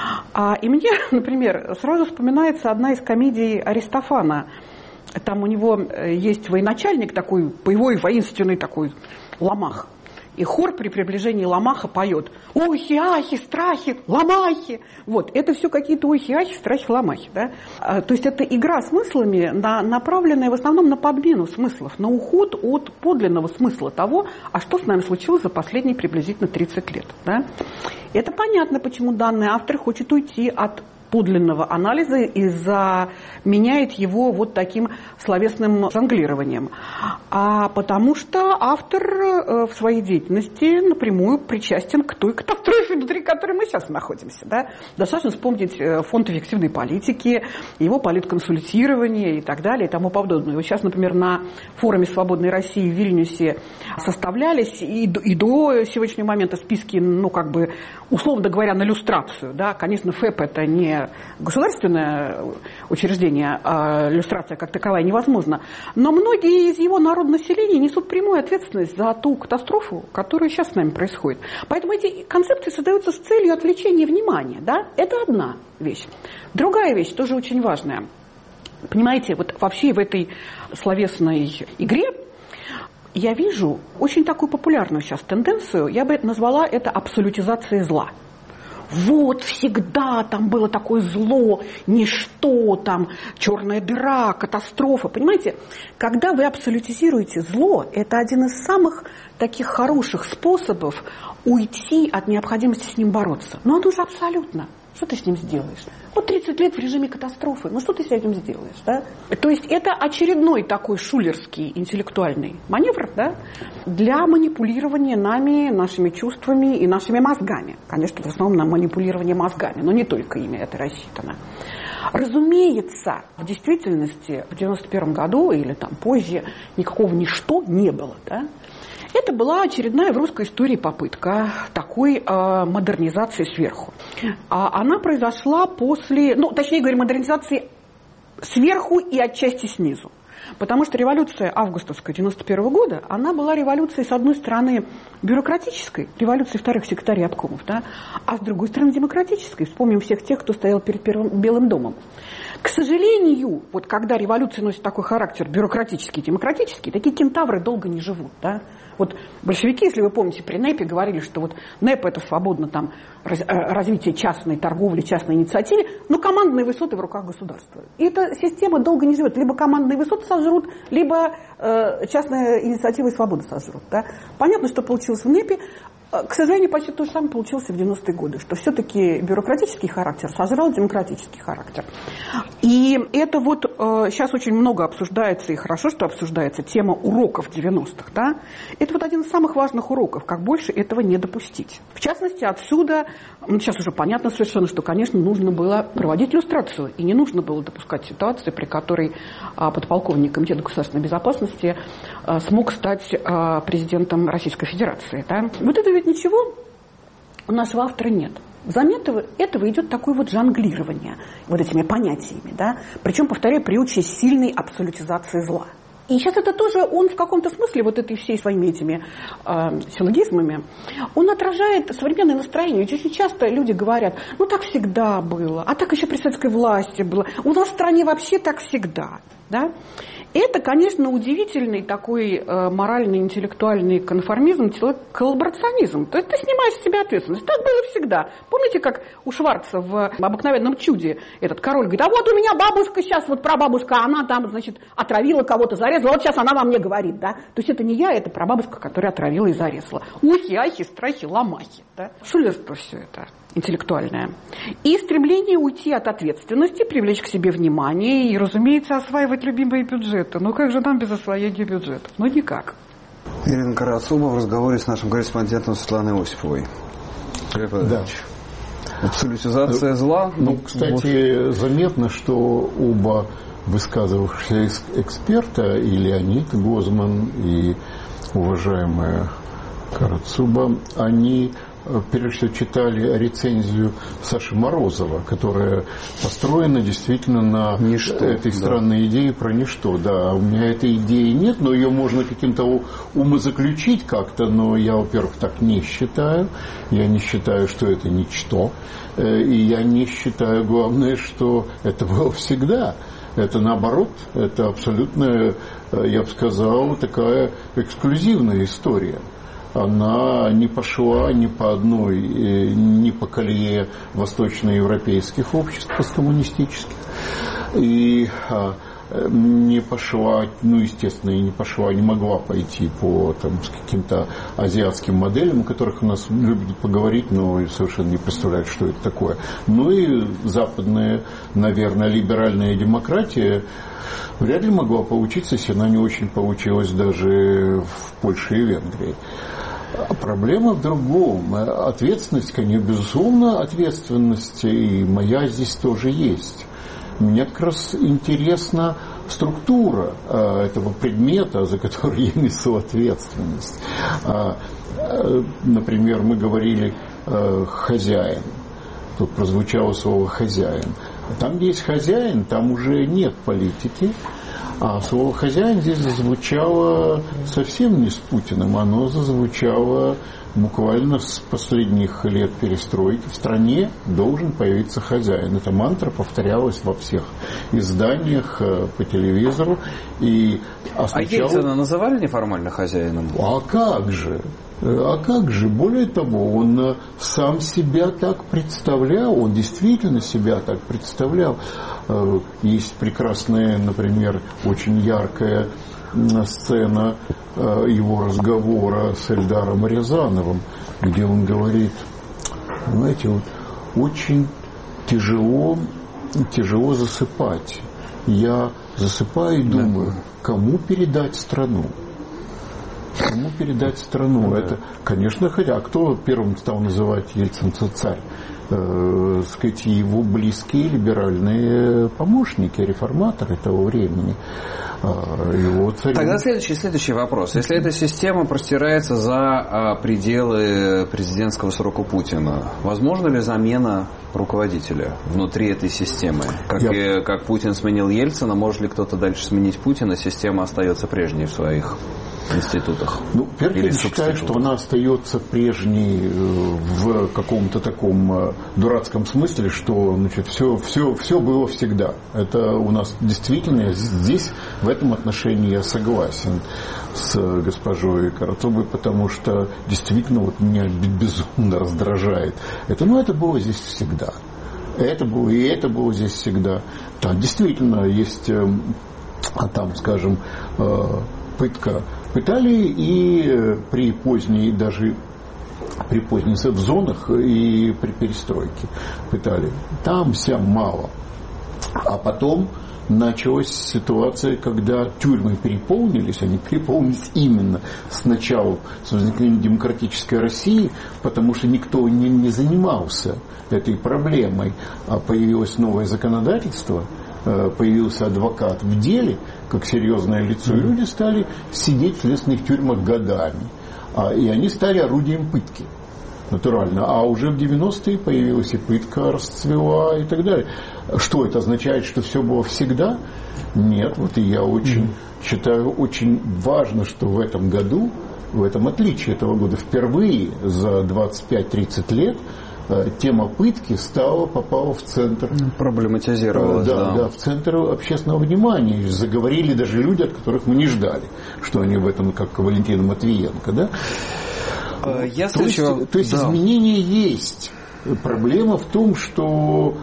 И мне, например, сразу вспоминается одна из комедий Аристофана. Там у него есть военачальник такой, боевой, воинственный такой, Ламах. И хор при приближении Ламаха поет: «Охи, ахи, страхи, ламахи». Вот, это все какие-то охи, ахи, страхи, ламахи. Да? То есть это игра смыслами, направленная в основном на подмену смыслов, на уход от подлинного смысла того, а что с нами случилось за последние приблизительно 30 лет. Да? Это понятно, почему данный автор хочет уйти от подлинного анализа и заменяет его вот таким словесным жонглированием. Потому что автор в своей деятельности напрямую причастен к той катастрофе, внутри которой мы сейчас находимся. Да? Достаточно вспомнить фонд эффективной политики, его политконсультирование и так далее и тому подобное. Вот сейчас, например, на форуме «Свободной России» в Вильнюсе составлялись и до сегодняшнего момента списки, ну, как бы, условно говоря, на иллюстрацию. Да? Конечно, ФЭП – это не государственное учреждение, а иллюстрация как таковая невозможна. Но многие из его народонаселения несут прямую ответственность за ту катастрофу, которая сейчас с нами происходит. Поэтому эти концепции создаются с целью отвлечения внимания. Да? Это одна вещь. Другая вещь, тоже очень важная. Понимаете, вот вообще в этой словесной игре я вижу очень такую популярную сейчас тенденцию, я бы назвала это абсолютизацией зла. Вот всегда там было такое зло, ничто, там черная дыра, катастрофа. Понимаете, когда вы абсолютизируете зло, это один из самых таких хороших способов уйти от необходимости с ним бороться. Но оно же абсолютно. Что ты с ним сделаешь? Вот 30 лет в режиме катастрофы. Ну что ты с этим сделаешь? Да? То есть это очередной такой шулерский интеллектуальный маневр, да, для манипулирования нами, нашими чувствами и нашими мозгами. Конечно, в основном на манипулирование мозгами, но не только ими это рассчитано. Разумеется, в действительности в 91 году или там позже никакого ничто не было. Да? Это была очередная в русской истории попытка такой модернизации сверху. Она произошла после, точнее говоря, модернизации сверху и отчасти снизу. Потому что революция августовская 91 года, она была революцией, с одной стороны, бюрократической, революцией вторых секретарей обкомов, да, а с другой стороны, демократической. Вспомним всех тех, кто стоял перед Белым домом. К сожалению, вот когда революция носит такой характер бюрократический и демократический, такие кентавры долго не живут. Да? Вот большевики, если вы помните, при НЭПе говорили, что вот НЭП – это свободно там развитие частной торговли, частной инициативы, но командные высоты в руках государства. И эта система долго не живет. Либо командные высоты сожрут, либо частная инициатива и свобода сожрут. Да? Понятно, что получилось в НЭПе. К сожалению, почти то же самое получилось в 90-е годы, что все-таки бюрократический характер сожрал демократический характер. И это вот сейчас очень много обсуждается, и хорошо, что обсуждается, тема уроков 90-х. Да? Это вот один из самых важных уроков, как больше этого не допустить. В частности, отсюда, сейчас уже понятно совершенно, что, конечно, нужно было проводить люстрацию, и не нужно было допускать ситуации, при которой подполковник Комитета государственной безопасности смог стать президентом Российской Федерации. Да? Вот это ведь ничего у нашего автора нет. Взамен этого идет такое вот жонглирование вот этими понятиями, да? Причем, повторяю, при очень сильной абсолютизации зла. И сейчас это тоже, он в каком-то смысле вот этой всей своими этими силлогизмами, он отражает современное настроение. Ведь очень часто люди говорят, ну так всегда было, а так еще при советской власти было, у нас в стране вообще так всегда, да? Это, конечно, удивительный такой морально-интеллектуальный конформизм, коллаборационизм. То есть ты снимаешь с себя ответственность. Так было всегда. Помните, как у Шварца в «Обыкновенном чуде» этот король говорит, а вот у меня бабушка сейчас, вот прабабушка, она там, значит, отравила кого-то, зарезала, вот сейчас она во мне говорит, да. То есть это не я, это прабабушка, которая отравила и зарезала. Ухи, ахи, страхи, ломахи, да. Шулерство все это интеллектуальное. И стремление уйти от ответственности, привлечь к себе внимание и, разумеется, осваивать любимые бюджеты. Ну как же нам без освоения бюджетов? Ну никак. Ирина Карацуба в разговоре с нашим корреспондентом Светланой Осиповой. Да. Абсолютизация зла. Ну, кстати, заметно, что оба высказывавшиеся эксперта, и Леонид Гозман, и уважаемая Карацуба, они прежде всего читали рецензию Саши Морозова, которая построена действительно на ничто, этой странной идее про ничто. Да, у меня этой идеи нет, но ее можно каким-то умозаключить как-то, но я, во-первых, так не считаю. Я не считаю, что это ничто. И я не считаю, главное, что это было всегда. Это наоборот, это абсолютно, я бы сказал, такая эксклюзивная история. Она не пошла ни по одной, ни по колее восточноевропейских обществ посткоммунистических. И не пошла, ну, естественно, и не пошла, не могла пойти по там, с каким-то азиатским моделям, о которых у нас любят поговорить, но совершенно не представляют, что это такое. Ну и западная, наверное, либеральная демократия вряд ли могла получиться, если она не очень получилась даже в Польше и Венгрии. Проблема в другом. Ответственность, конечно, безусловно, ответственность, и моя здесь тоже есть. Мне как раз интересна структура этого предмета, за который я несу ответственность. Например, мы говорили «хозяин». Тут прозвучало слово «хозяин». Там, где есть хозяин, там уже нет политики. А слово «хозяин» здесь зазвучало совсем не с Путиным. Оно зазвучало буквально с последних лет перестройки. В стране должен появиться хозяин. Эта мантра повторялась во всех изданиях, по телевизору. И А Ельцина называли неформально хозяином? А как же? А как же? Более того, он сам себя так представлял, он действительно себя так представлял. Есть прекрасная, например, очень яркая сцена его разговора с Эльдаром Рязановым, где он говорит, знаете, вот очень тяжело засыпать. Я засыпаю и думаю, кому передать страну? Кому передать страну? Да. Это, конечно, хотя. А кто первым стал называть Ельцинца царь? Сказать, его близкие либеральные помощники, реформаторы того времени. Его царь... Тогда следующий вопрос. Если эта система простирается за пределы президентского срока Путина, возможно ли замена руководителя внутри этой системы? Как Путин сменил Ельцина, может ли кто-то дальше сменить Путина, система остается прежней в своих институтах? Ну, первое, я считаю, что она остается прежней в каком-то таком дурацком смысле, что, значит, все было всегда. Это у нас действительно здесь, в этом отношении я согласен с госпожой Карацубой, потому что действительно вот меня безумно раздражает. Это было здесь всегда. Это было здесь всегда. Да, действительно, есть там, скажем, пытали и при поздней, в зонах и при перестройке пытали. Там вся мало. А потом началась ситуация, когда тюрьмы переполнились. Они переполнились именно сначала с возникновением демократической России, потому что никто не занимался этой проблемой. А появилось новое законодательство, появился адвокат в деле, как серьезное лицо, и люди стали сидеть в следственных тюрьмах годами. И они стали орудием пытки. Натурально. А уже в 90-е появилась и пытка, расцвела и так далее. Что это означает, что все было всегда? Нет. Вот и я считаю очень важно, что в этом году, в этом отличие этого года, впервые за 25-30 лет тема пытки попала в центр. Проблематизировалась, да, в центр общественного внимания. Заговорили даже люди, от которых мы не ждали, что они в этом, как Валентина Матвиенко, да? То есть изменения есть. Проблема в том, что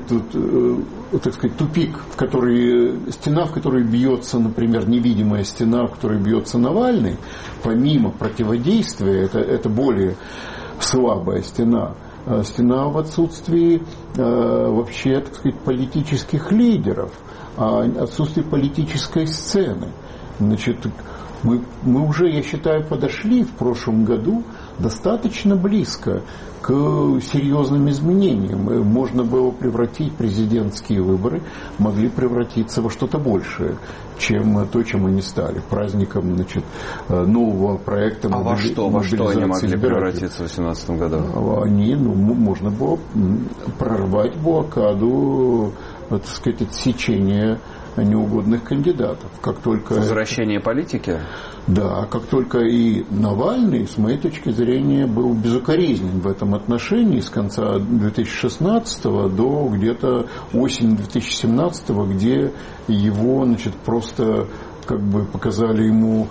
так сказать, тупик, стена, в которой бьется, например, невидимая стена, в которой бьется Навальный, помимо противодействия, это более слабая стена. Стена в отсутствии вообще, так сказать, политических лидеров, отсутствие политической сцены. Значит, мы уже, я считаю, подошли в прошлом году достаточно близко к серьезным изменениям. Можно было превратить президентские выборы, могли превратиться во что-то большее, чем то, чем они стали. Праздником, значит, нового проекта мобилизации. Во что они могли превратиться в 2018 году? Можно было прорвать блокаду, так сказать, отсечения неугодных кандидатов. Как только возвращение политики? Да, как только и Навальный, с моей точки зрения, был безукоризнен в этом отношении с конца 2016 до где-то осени 2017, где его, значит, просто как бы показали ему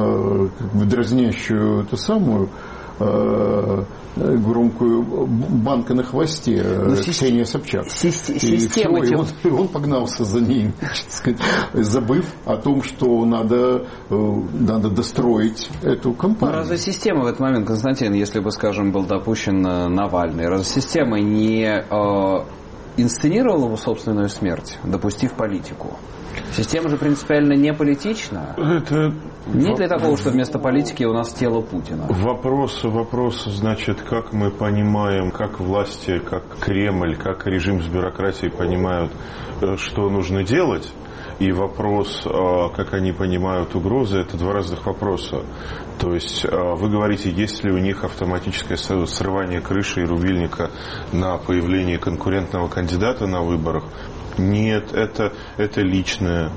дразнящую эту самую громкую банка на хвосте Ксения Собчак. И он погнался за ней, забыв о том, что надо достроить эту кампанию. Разве система в этот момент, Константин, если бы, скажем, был допущен Навальный, разве система не инсценировала его собственную смерть, допустив политику? Система же принципиально не политична. Нет ли такого, что вместо политики у нас тело Путина? Вопрос, значит, как мы понимаем, как власти, как Кремль, как режим с бюрократией понимают, что нужно делать, и вопрос, как они понимают угрозы, это два разных вопроса. То есть вы говорите, есть ли у них автоматическое срывание крыши и рубильника на появление конкурентного кандидата на выборах? Нет, это личное.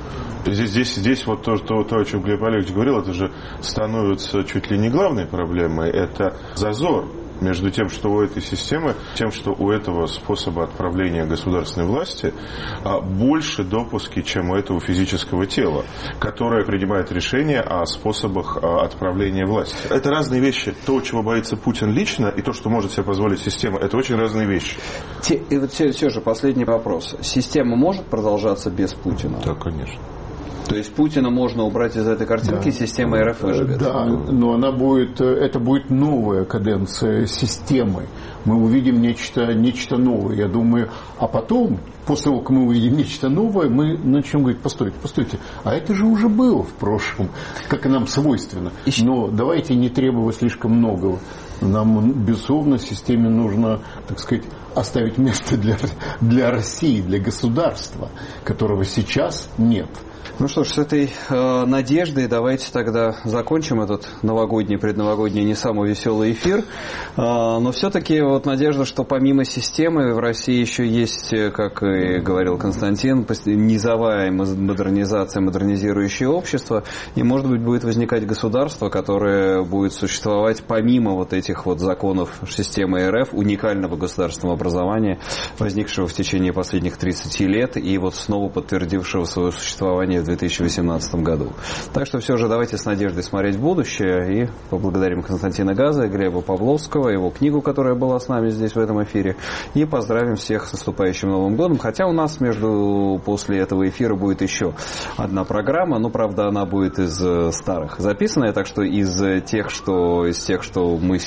Здесь вот то, о чем Глеб Олегович говорил, это же становится чуть ли не главной проблемой. Это зазор между тем, что у этой системы, тем, что у этого способа отправления государственной власти больше допуски, чем у этого физического тела, которое принимает решение о способах отправления власти. Это разные вещи. То, чего боится Путин лично, и то, что может себе позволить система, это очень разные вещи. И вот все же последний вопрос. Система может продолжаться без Путина? Да, конечно. То есть Путина можно убрать из этой картинки, да. Система РФ выживет. Да, но это будет новая каденция системы. Мы увидим нечто новое, я думаю. А потом, после того, как мы увидим нечто новое, мы начнем говорить, постойте, а это же уже было в прошлом, как и нам свойственно. Но давайте не требовать слишком многого. Нам, безусловно, системе нужно, так сказать, оставить место для России, для государства, которого сейчас нет. Ну что ж, с этой надеждой давайте тогда закончим этот новогодний, предновогодний, не самый веселый эфир. Но все-таки вот надежда, что помимо системы в России еще есть, как и говорил Константин, низовая модернизация, модернизирующее общество. И, может быть, будет возникать государство, которое будет существовать помимо вот этих вот законов системы РФ, уникального государственного образования, возникшего в течение последних 30 лет и вот снова подтвердившего свое существование в 2018 году. Так что все же давайте с надеждой смотреть в будущее и поблагодарим Константина Газа, Глеба Павловского, его книгу, которая была с нами здесь в этом эфире, и поздравим всех с наступающим Новым годом. Хотя у нас после этого эфира будет еще одна программа, правда, она будет из старых записанная, так что из тех, что мы сейчас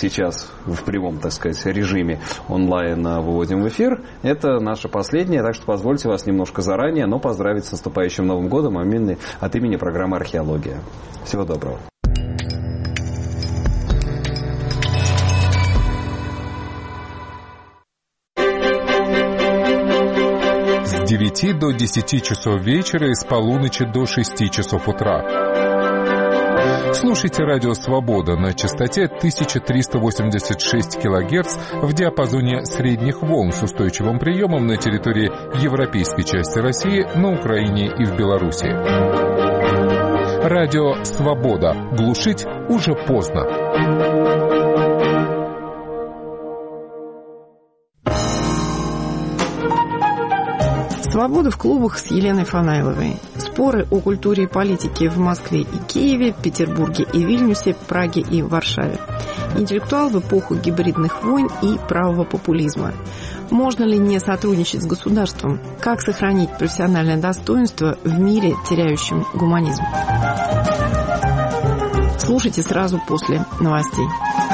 сейчас в прямом, так сказать, режиме онлайн выводим в эфир. Это наша последняя, так что позвольте вас немножко заранее, но поздравить с наступающим Новым годом от имени программы «Археология». Всего доброго. С 9 до 10 часов вечера и с полуночи до 6 часов утра. Слушайте радио «Свобода» на частоте 1386 кГц в диапазоне средних волн с устойчивым приемом на территории европейской части России, на Украине и в Беларуси. Радио «Свобода». Глушить уже поздно. «Свобода» в клубах с Еленой Фанайловой. Споры о культуре и политике в Москве и Киеве, Петербурге и Вильнюсе, Праге и Варшаве. Интеллектуал в эпоху гибридных войн и правого популизма. Можно ли не сотрудничать с государством? Как сохранить профессиональное достоинство в мире, теряющем гуманизм? Слушайте сразу после новостей.